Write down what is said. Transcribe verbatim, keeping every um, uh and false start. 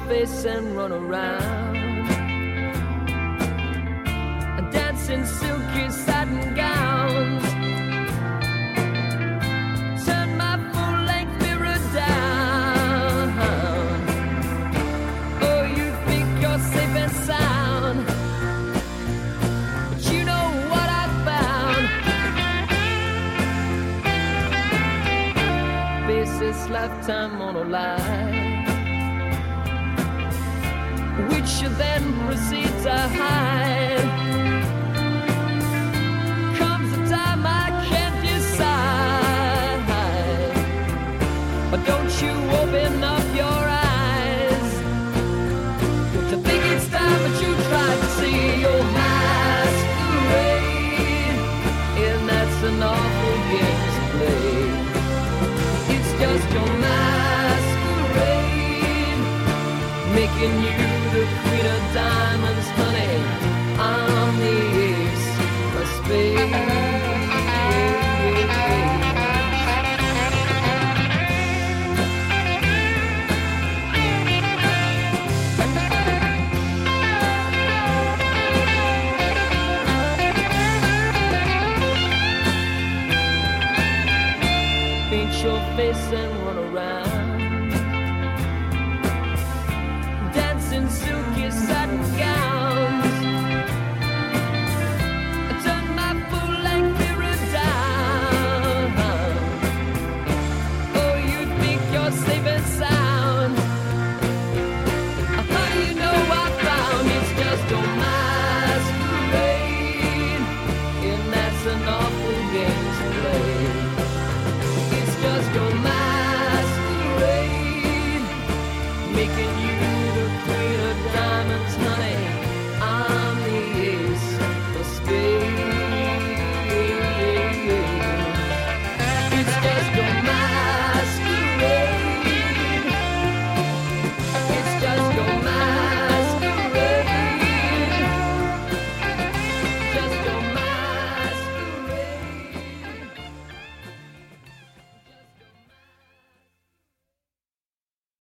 face and run around and dance in silky satin gowns. Turn my full-length mirror down. Oh, you think you're safe and sound, but you know what I found. Face this lifetime on a lie, which you then proceed to hide. Comes a time I can't decide, but don't you open up your eyes. Don't you think it's time that you try to see your masquerade? And that's an awful game to play. It's just your masquerade, making you the queen of diamonds, honey. I'm the ace of spades. Paint your face and run around, in silky satin gowns. I turn my full-length mirror down. Oh, you think you're safe and sound. How do you know I found it's just your masquerade? And that's an awful game to play. It's just your masquerade, making you the